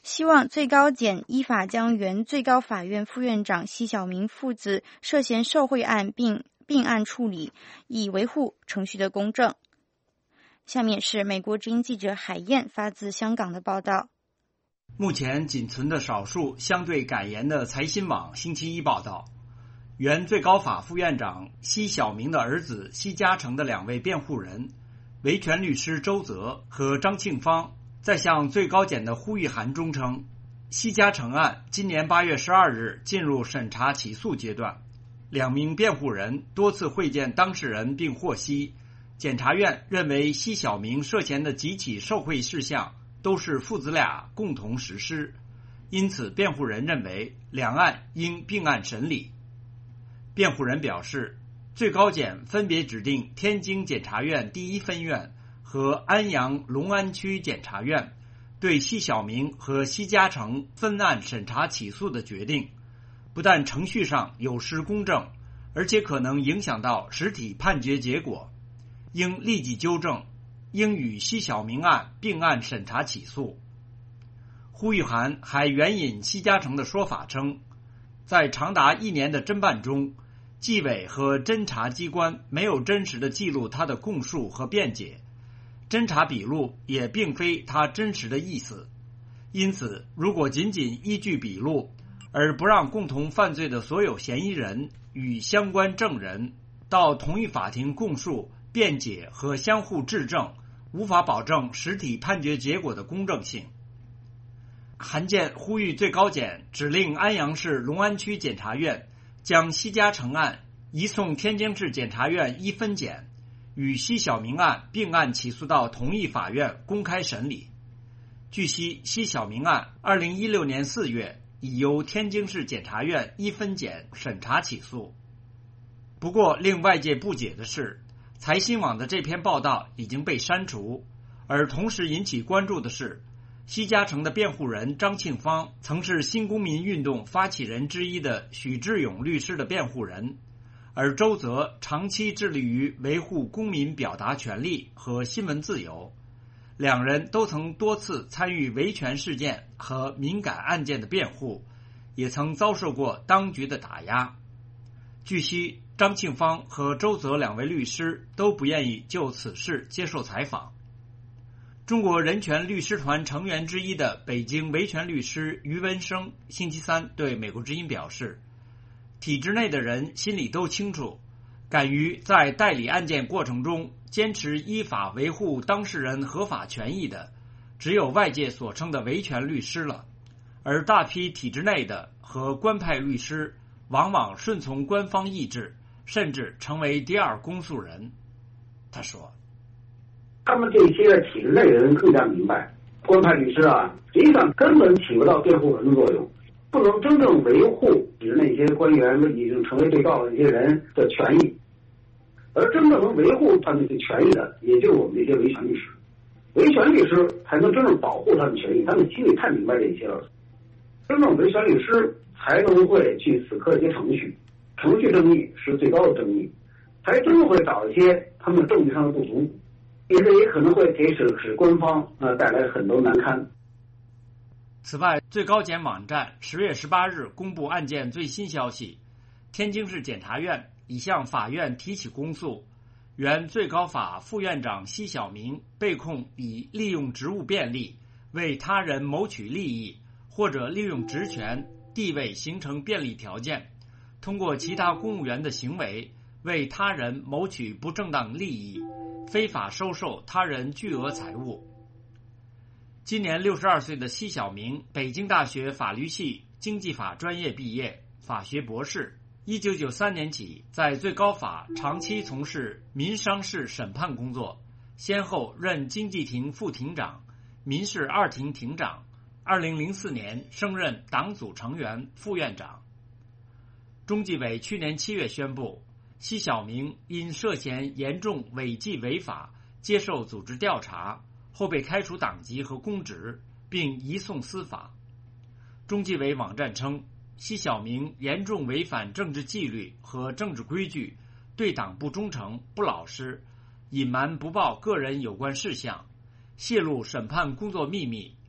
希望最高检依法将原最高法院副院长奚晓明父子涉嫌受贿案并并案处理，以维护程序的公正。下面是美国之音记者海燕发自香港的报道。 目前仅存的少数相对敢言的财新网星期一报道，原最高法副院长奚晓明的儿子奚家成的两位辩护人，维权律师周泽和张庆芳，在向最高检的呼吁函中称，奚家成案今年八月十二日进入审查起诉阶段，两名辩护人多次会见当事人并获悉，检察院认为奚晓明涉嫌的几起受贿事项都是父子俩共同实施，因此辩护人认为两案应并案审理。辩护人表示，最高检分别指定天津检察院第一分院和安阳隆安区检察院对奚晓明和奚家成分案审查起诉的决定，不但程序上有失公正，而且可能影响到实体判决结果，应立即纠正，应与奚晓明案并案审查起诉。呼吁函还援引奚家成的说法称，在长达一年的侦办中，纪委和侦查机关没有真实的记录他的供述和辩解，侦查笔录也并非他真实的意思，因此如果仅仅依据笔录而不让共同犯罪的所有嫌疑人与相关证人到同一法庭供述、辩解和相互质证，无法保证实体判决结果的公正性。函件呼吁最高检指令安阳市隆安区检察院将奚家成案移送天津市检察院一分检，与奚晓明案并案起诉到同一法院公开审理。据悉，奚晓明案二零一六年四月已由天津市检察院一分检审查起诉。不过令外界不解的是，财新网的这篇报道已经被删除，而同时引起关注的是，奚家成的辩护人张庆芳曾是新公民运动发起人之一的许志勇律师的辩护人，而周泽长期致力于维护公民表达权利和新闻自由，两人都曾多次参与维权事件和敏感案件的辩护，也曾遭受过当局的打压。据悉，张庆芳和周泽两位律师都不愿意就此事接受采访。中国人权律师团成员之一的北京维权律师于文生星期三对美国之音表示，体制内的人心里都清楚，敢于在代理案件过程中坚持依法维护当事人合法权益的，只有外界所称的维权律师了，而大批体制内的和官派律师往往顺从官方意志，甚至成为第二公诉人。他说， 他们这些体制内人更加明白，官派律师啊，实际上根本起不到辩护人的作用，不能真正维护指那些官员已经成为被告的这些人的权益，而真正能维护他们这权益的，也就是我们这些维权律师。维权律师才能真正保护他们权益，他们心里太明白这些了。真正维权律师才能会去死磕一些程序，程序正义是最高的正义，才真的会找一些他们证据上的不足，因为也可能会给使使官方呃带来很多难堪。 此外，最高检网站十月十八日公布案件最新消息，天津市检察院已向法院提起公诉，原最高法副院长奚晓明被控以利用职务便利为他人谋取利益，或者利用职权地位形成便利条件，通过其他公务员的行为为他人谋取不正当利益，非法收受他人巨额财物。今年六十二岁的奚晓明，北京大学法律系经济法专业毕业，法学博士。一九九三年起，在最高法长期从事民商事审判工作，先后任经济庭副庭长、民事二庭庭长。二零零四年升任党组成员、副院长。中纪委去年七月宣布，奚晓明因涉嫌严重违纪违法，接受组织调查，后被开除党籍和公职，并移送司法。中纪委网站称，奚晓明严重违反政治纪律和政治规矩，对党不忠诚、不老实，隐瞒不报个人有关事项，泄露审判工作秘密，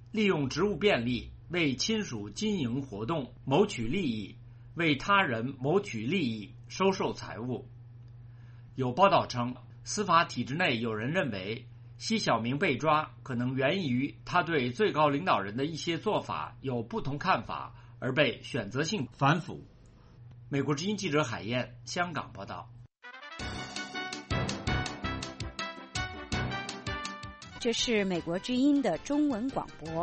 利用职务便利为亲属经营活动谋取利益，为他人谋取利益收受财物。有报道称，司法体制内有人认为奚晓明被抓可能源于他对最高领导人的一些做法有不同看法，而被选择性反腐。美国之音记者海燕，香港报道。 这是美国之音的中文广播。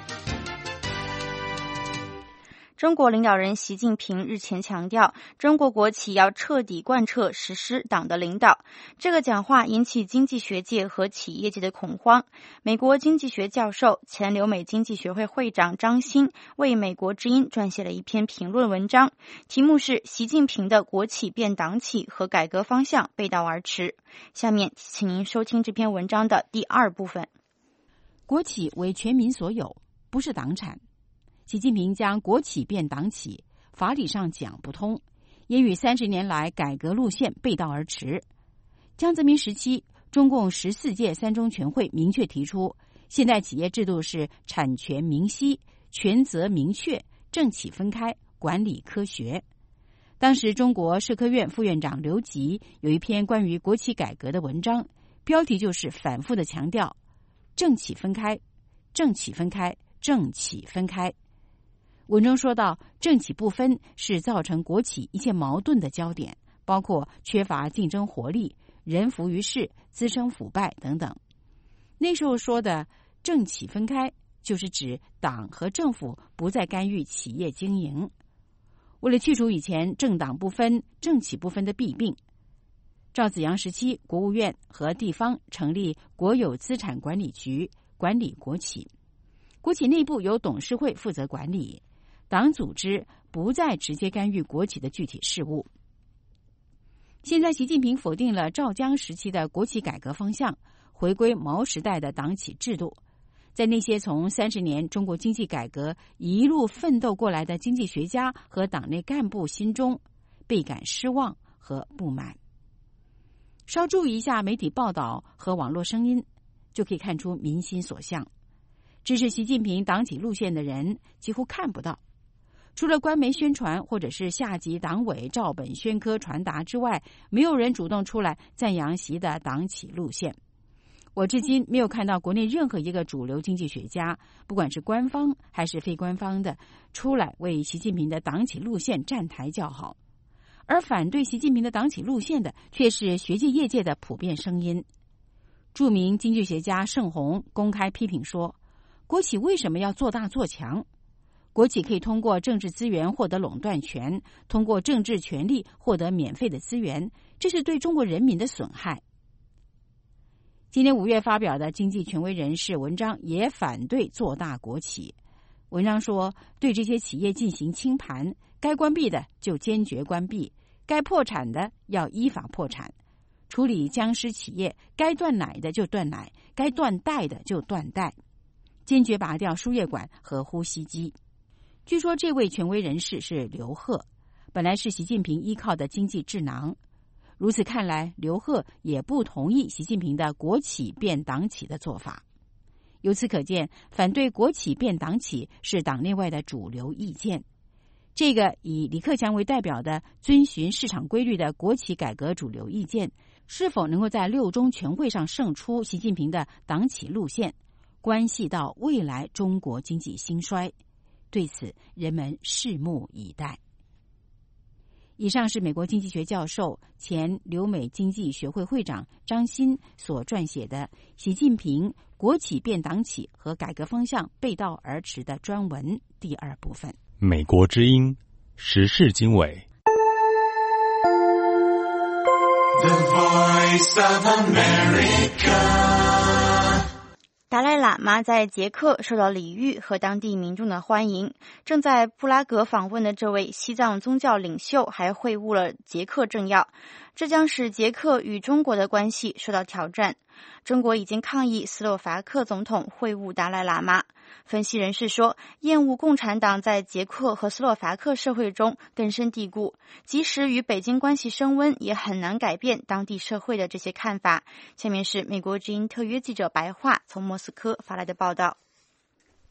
中国领导人习近平日前强调，中国国企要彻底贯彻实施党的领导。这个讲话引起经济学界和企业界的恐慌。美国经济学教授、前留美经济学会会长张欣为美国之音撰写了一篇评论文章，题目是习近平的国企变党企和改革方向背道而驰。下面请您收听这篇文章的第二部分。 国企为全民所有，不是党产。习近平将国企变党企，法理上讲不通，也与三十年来改革路线背道而驰。江泽民时期，中共十四届三中全会明确提出，现代企业制度是产权明晰、权责明确、政企分开、管理科学。当时中国社科院副院长刘吉有一篇关于国企改革的文章，标题就是反复的强调政企分开、政企分开、政企分开。文中说到，政企不分是造成国企一切矛盾的焦点，包括缺乏竞争活力、人浮于事、滋生腐败等等。那时候说的政企分开，就是指党和政府不再干预企业经营。为了去除以前政党不分、政企不分的弊病，赵紫阳时期，国务院和地方成立国有资产管理局，管理国企。国企内部由董事会负责管理，党组织不再直接干预国企的具体事务。现在习近平否定了赵江时期的国企改革方向，回归毛时代的党企制度。在那些从三十年中国经济改革一路奋斗过来的经济学家和党内干部心中，倍感失望和不满。稍注意一下媒体报道和网络声音，就可以看出民心所向。支持习近平党企路线的人几乎看不到，除了官媒宣传或者是下级党委照本宣科传达之外，没有人主动出来赞扬习的党企路线。我至今没有看到国内任何一个主流经济学家，不管是官方还是非官方的，出来为习近平的党企路线站台叫好。而反对习近平的党企路线的，却是学界业界的普遍声音。著名经济学家盛洪公开批评说，国企为什么要做大做强？国企可以通过政治资源获得垄断权，通过政治权力获得免费的资源，这是对中国人民的损害。今年五月发表的经济权威人士文章也反对做大国企。文章说，对这些企业进行清盘，该关闭的就坚决关闭，该破产的要依法破产，处理僵尸企业，该断奶的就断奶，该断代的就断代，坚决拔掉输液管和呼吸机。据说这位权威人士是刘鹤，本来是习近平依靠的经济智囊。如此看来，刘鹤也不同意习近平的国企变党企的做法。由此可见，反对国企变党企是党内外的主流意见。这个以李克强为代表的遵循市场规律的国企改革主流意见，是否能够在六中全会上胜出习近平的党企路线，关系到未来中国经济兴衰。对此，人们拭目以待。以上是美国经济学教授、前留美经济学会会长张欣所撰写的《习近平国企变党企和改革方向背道而驰》的专文第二部分。 美国之音时事经纬。 The Voice of America。 达赖喇嘛在捷克受到礼遇和当地民众的欢迎。正在布拉格访问的这位西藏宗教领袖还会晤了捷克政要，这将使捷克与中国的关系受到挑战。中国已经抗议斯洛伐克总统会晤达赖喇嘛。分析人士说，厌恶共产党在捷克和斯洛伐克社会中根深蒂固，即使与北京关系升温，也很难改变当地社会的这些看法。下面是美国之音特约记者白桦从莫斯科发来的报道。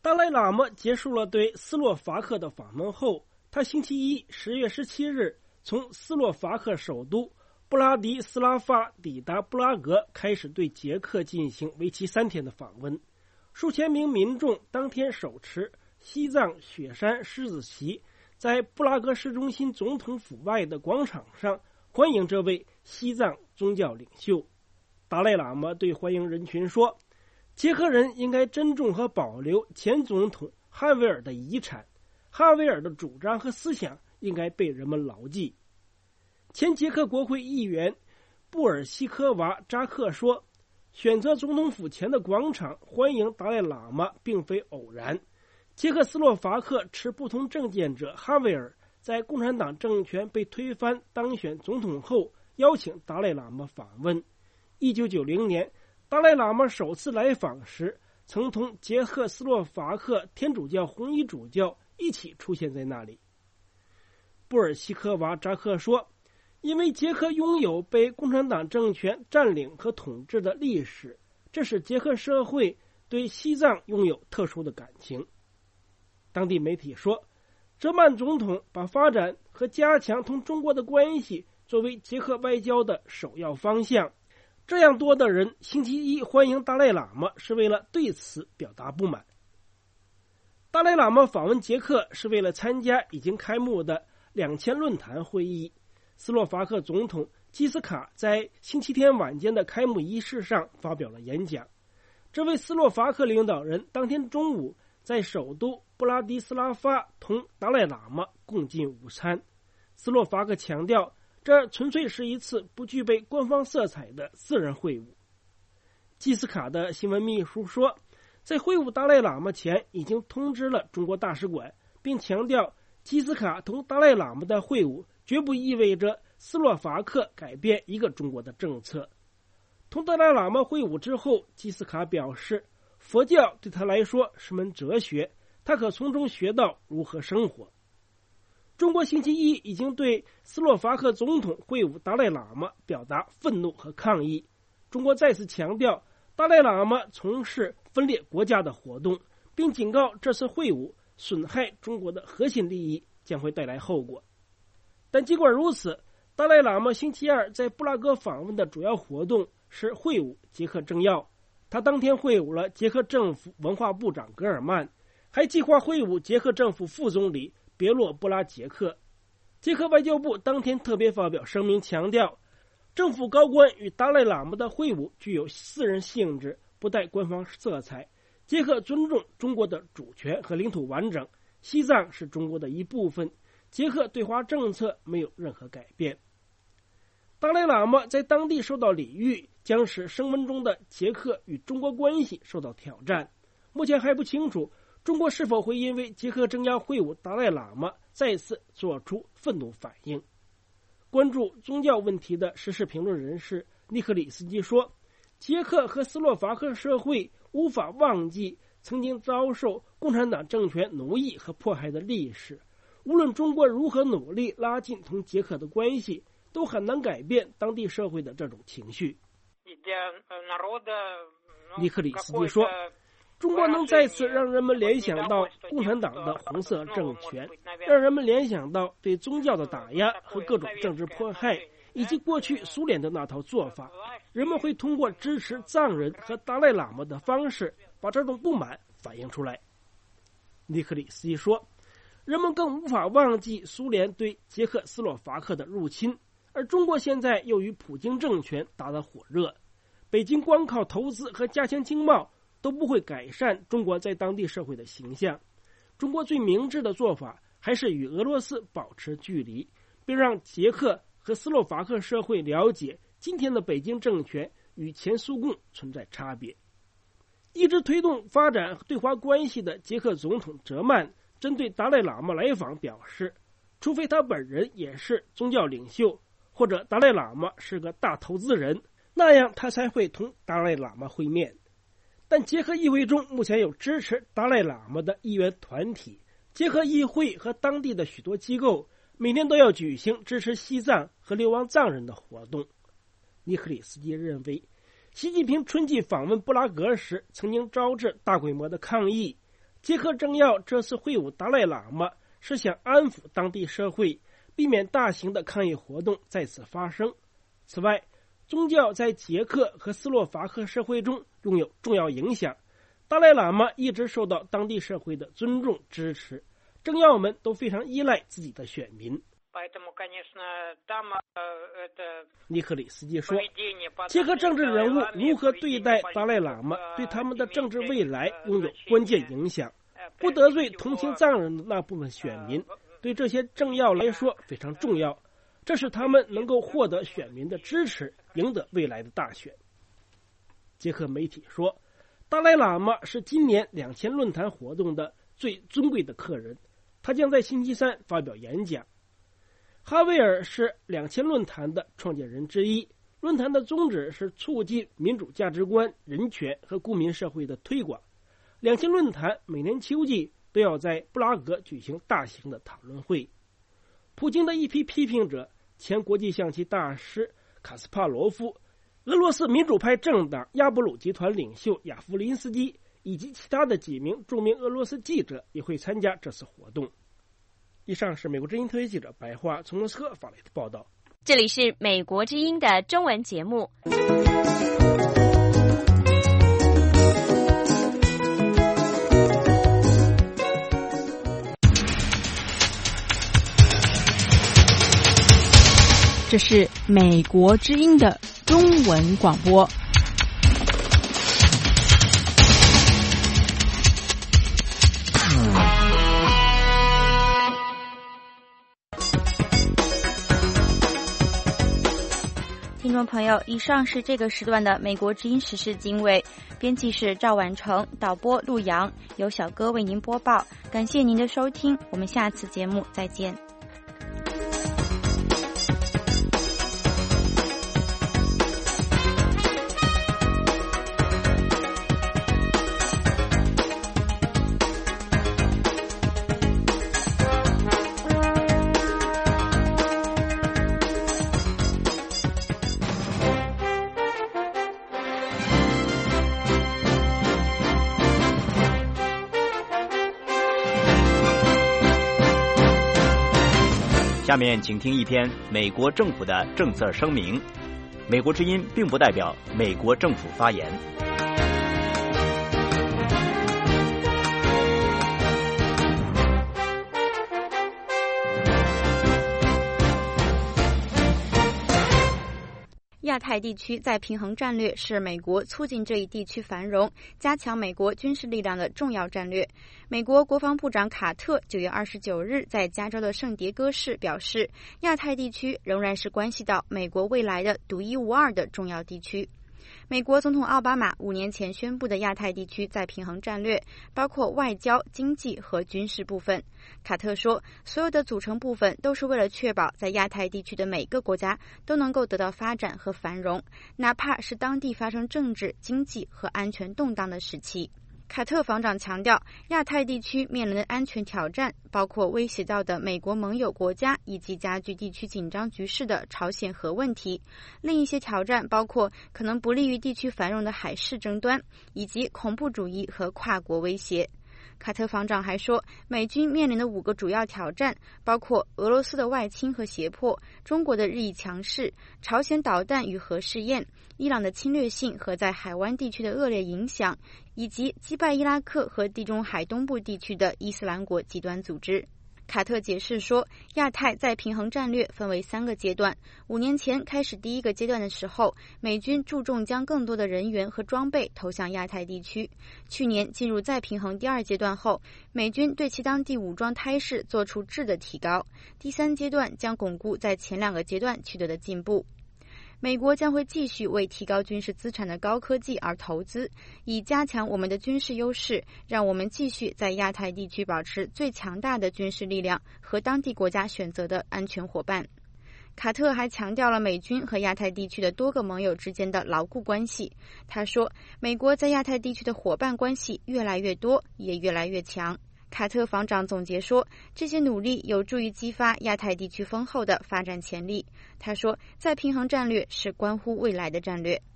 达赖喇嘛结束了对斯洛伐克的访问后，他星期一十月十七日从斯洛伐克首都布拉迪斯拉发抵达布拉格，开始对捷克进行为期三天的访问。数千名民众当天手持西藏雪山狮子旗，在布拉格市中心总统府外的广场上欢迎这位西藏宗教领袖。达赖喇嘛对欢迎人群说，捷克人应该珍重和保留前总统哈维尔的遗产，哈维尔的主张和思想应该被人们牢记。前捷克国会议员布尔西科娃扎克说，选择总统府前的广场欢迎达赖喇嘛并非偶然。捷克斯洛伐克持不同政见者哈维尔在共产党政权被推翻当选总统后，邀请达赖喇嘛访问。一九九零年达赖喇嘛首次来访时，曾同捷克斯洛伐克天主教红衣主教一起出现在那里。布尔西科娃扎克说，因为捷克拥有被共产党政权占领和统治的历史，这使捷克社会对西藏拥有特殊的感情。当地媒体说，泽曼总统把发展和加强同中国的关系作为捷克外交的首要方向。这样多的人星期一欢迎达赖喇嘛，是为了对此表达不满。达赖喇嘛访问捷克是为了参加已经开幕的两千论坛会议。斯洛伐克总统基斯卡在星期天晚间的开幕仪式上发表了演讲。这位斯洛伐克领导人当天中午在首都布拉迪斯拉发同达赖喇嘛共进午餐。斯洛伐克强调，这纯粹是一次不具备官方色彩的私人会晤。基斯卡的新闻秘书说，在会晤达赖喇嘛前已经通知了中国大使馆，并强调基斯卡同达赖喇嘛的会晤绝不意味着斯洛伐克改变一个中国的政策。同达赖喇嘛会晤之后，基斯卡表示，佛教对他来说是门哲学，他可从中学到如何生活。中国星期一已经对斯洛伐克总统会晤达赖喇嘛表达愤怒和抗议。中国再次强调，达赖喇嘛从事分裂国家的活动，并警告这次会晤损害中国的核心利益，将会带来后果。但尽管如此，达赖喇嘛星期二在布拉格访问的主要活动是会晤捷克政要。他当天会晤了捷克政府文化部长格尔曼，还计划会晤捷克政府副总理别洛布拉杰克。捷克外交部当天特别发表声明，强调政府高官与达赖喇嘛的会晤具有私人性质，不带官方色彩。捷克尊重中国的主权和领土完整，西藏是中国的一部分，捷克对华政策没有任何改变。达赖喇嘛在当地受到礼遇，将使声文中的捷克与中国关系受到挑战。目前还不清楚中国是否会因为捷克政要会晤达赖喇嘛再次做出愤怒反应。关注宗教问题的时事评论人士尼克里斯基说，捷克和斯洛伐克社会无法忘记曾经遭受共产党政权奴役和迫害的历史，无论中国如何努力拉近同捷克的关系，都很难改变当地社会的这种情绪。尼克里斯基说，中国能再次让人们联想到共产党的红色政权，让人们联想到对宗教的打压和各种政治迫害，以及过去苏联的那套做法。人们会通过支持藏人和达赖喇嘛的方式把这种不满反映出来。尼克里斯基说，人们更无法忘记苏联对捷克斯洛伐克的入侵，而中国现在又与普京政权打得火热，北京光靠投资和加强经贸都不会改善中国在当地社会的形象。中国最明智的做法还是与俄罗斯保持距离，并让捷克和斯洛伐克社会了解今天的北京政权与前苏共存在差别。一直推动发展对华关系的捷克总统泽曼针对达赖喇嘛来访表示，除非他本人也是宗教领袖，或者达赖喇嘛是个大投资人，那样他才会同达赖喇嘛会面。但捷克议会中目前有支持达赖喇嘛的议员团体，捷克议会和当地的许多机构每年都要举行支持西藏和流亡藏人的活动。尼克里斯基认为，习近平春季访问布拉格时曾经招致大规模的抗议， 捷克政要这次会晤达赖喇嘛是想安抚当地社会，避免大型的抗议活动再次发生。此外，宗教在捷克和斯洛伐克社会中拥有重要影响，达赖喇嘛一直受到当地社会的尊重支持，政要们都非常依赖自己的选民。尼克里斯基说，捷克政治人物如何对待达赖喇嘛，对他们的政治未来拥有关键影响。不得罪同情藏人的那部分选民，对这些政要来说非常重要，这使他们能够获得选民的支持，赢得未来的大选。捷克媒体说，达赖喇嘛是今年两千论坛活动的最尊贵的客人，他将在星期三发表演讲。哈维尔是两千论坛的创建人之一，论坛的宗旨是促进民主价值观、人权和公民社会的推广。两千论坛每年秋季都要在布拉格举行大型的讨论会。普京的一批批评者，前国际象棋大师卡斯帕罗夫、俄罗斯民主派政党亚布鲁集团领袖亚夫林斯基以及其他的几名著名俄罗斯记者也会参加这次活动。以上是美国之音特约记者白桦从莫斯科发来的报道。 这里是美国之音的中文节目。 这是美国之音的中文广播。听众朋友，以上是这个时段的美国之音时事经纬，编辑是赵婉成，导播陆阳，由小哥为您播报。感谢您的收听，我们下次节目再见。 下面请听一篇美国政府的政策声明。美国之音并不代表美国政府发言。 亚太地区再平衡战略是美国促进这一地区繁荣、加强美国军事力量的重要战略。美国国防部长卡特九月二十九日在加州的圣迭戈市表示，亚太地区仍然是关系到美国未来的独一无二的重要地区。美国总统奥巴马五年前宣布的亚太地区再平衡战略包括外交、经济和军事部分。卡特说，所有的组成部分都是为了确保在亚太地区的每个国家都能够得到发展和繁荣，哪怕是当地发生政治、经济和安全动荡的时期。卡特防长强调，亚太地区面临的安全挑战包括威胁到的美国盟友国家以及加剧地区紧张局势的朝鲜核问题。另一些挑战包括可能不利于地区繁荣的海事争端，以及恐怖主义和跨国威胁。卡特防长还说，美军面临的五个主要挑战包括俄罗斯的外侵和胁迫、中国的日益强势、朝鲜导弹与核试验、伊朗的侵略性和在海湾地区的恶劣影响，以及击败伊拉克和地中海东部地区的伊斯兰国极端组织。卡特解释说，亚太再平衡战略分为三个阶段。五年前开始第一个阶段的时候，美军注重将更多的人员和装备投向亚太地区。去年进入再平衡第二阶段后，美军对其当地武装态势做出质的提高。第三阶段将巩固在前两个阶段取得的进步。美国将会继续为提高军事资产的高科技而投资，以加强我们的军事优势，让我们继续在亚太地区保持最强大的军事力量和当地国家选择的安全伙伴。卡特还强调了美军和亚太地区的多个盟友之间的牢固关系。他说，美国在亚太地区的伙伴关系越来越多，也越来越强。卡特防长总结说，这些努力有助于激发亚太地区丰厚的发展潜力。他说，再平衡战略是关乎未来的战略。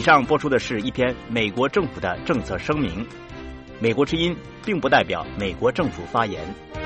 上播出的是一篇美国政府的政策声明，美国之音并不代表美国政府发言。